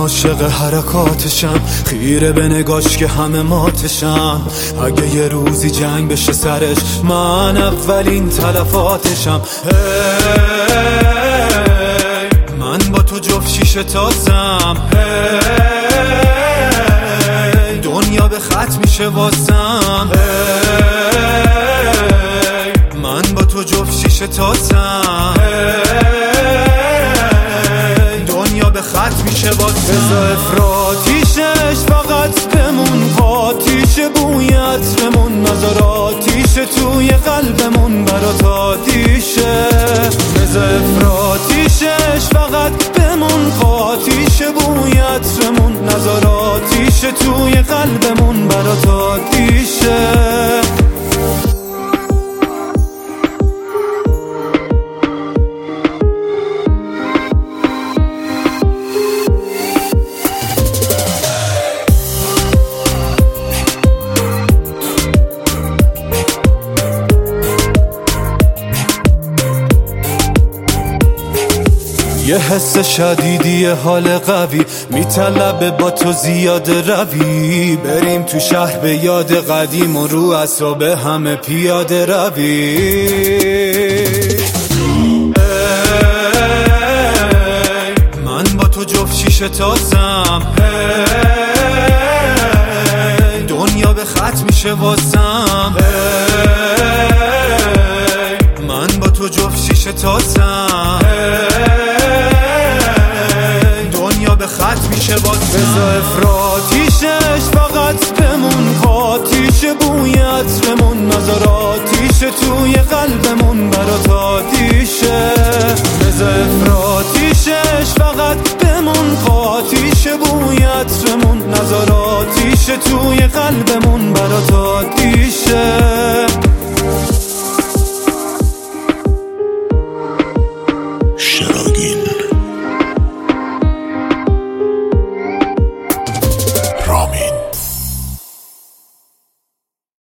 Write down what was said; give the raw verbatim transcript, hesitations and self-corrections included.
عاشق حرکاتشم، خیره به نگاش که همه ماتشم. اگه یه روزی جنگ بشه سرش، من اولین تلفاتشم. hey, من با تو جفت شیشه تازم. hey, دنیا به خط میشه واسم. hey, من با تو جفت شیشه تازم. hey, دنیا به خط میشه واسم. بزا افراتیشش فقط بمون، قاتیش بوی عطرمون، نظر آتیش توی قلبمون برات آتیشه. بزا افراتیشش فقط بمون، قاتیش بوی عطرمون، نظر آتیش توی قلبمون برات آتیشه. یه حس شدیدی حال قوی میطلبه با تو زیاد روی، بریم تو شهر به یاد قدیم و رو اعصاب همه پیاده روی. من با تو جفت شیشه تازم. دنیا به خط میشه واسم. من با تو جفت شیشه تازم. به خط میشه باز. بزا افراتیشش فقط بمون، قاتیش بوی عطرمون، نظر آتیش توی قلبمون برات آتیشه. بزا افراتیشش فقط بمون، قاتیش بوی عطرمون، نظر آتیش توی قلبمون برات آتیشه.